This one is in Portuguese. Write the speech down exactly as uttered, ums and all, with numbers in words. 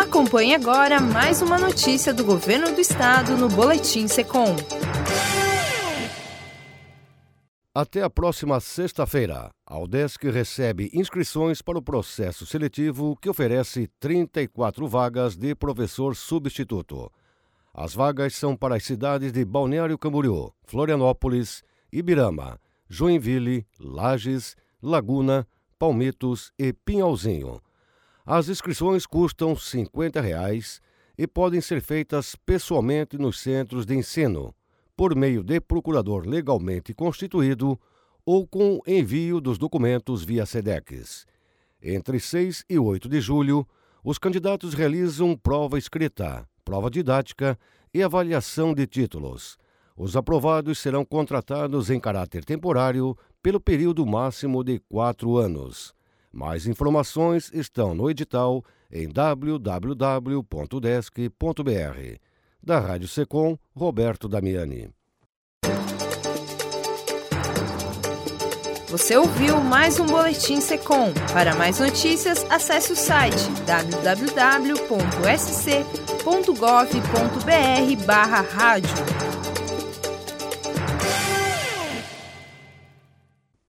Acompanhe agora mais uma notícia do Governo do Estado no Boletim Secom. Até a próxima sexta-feira, a Udesc recebe inscrições para o processo seletivo que oferece trinta e quatro vagas de professor substituto. As vagas são para as cidades de Balneário Camboriú, Florianópolis, Ibirama, Joinville, Lages, Laguna, Palmitos e Pinhalzinho. As inscrições custam cinquenta reais e podem ser feitas pessoalmente nos centros de ensino, por meio de procurador legalmente constituído ou com envio dos documentos via SEDEX. Entre seis e oito de julho, os candidatos realizam prova escrita, prova didática e avaliação de títulos. Os aprovados serão contratados em caráter temporário pelo período máximo de quatro anos. Mais informações estão no edital em w w w ponto udesc ponto b r. Da Rádio Secom, Roberto Damiani. Você ouviu mais um Boletim Secom. Para mais notícias, acesse o site w w w ponto s c ponto gov ponto b r barra rádio.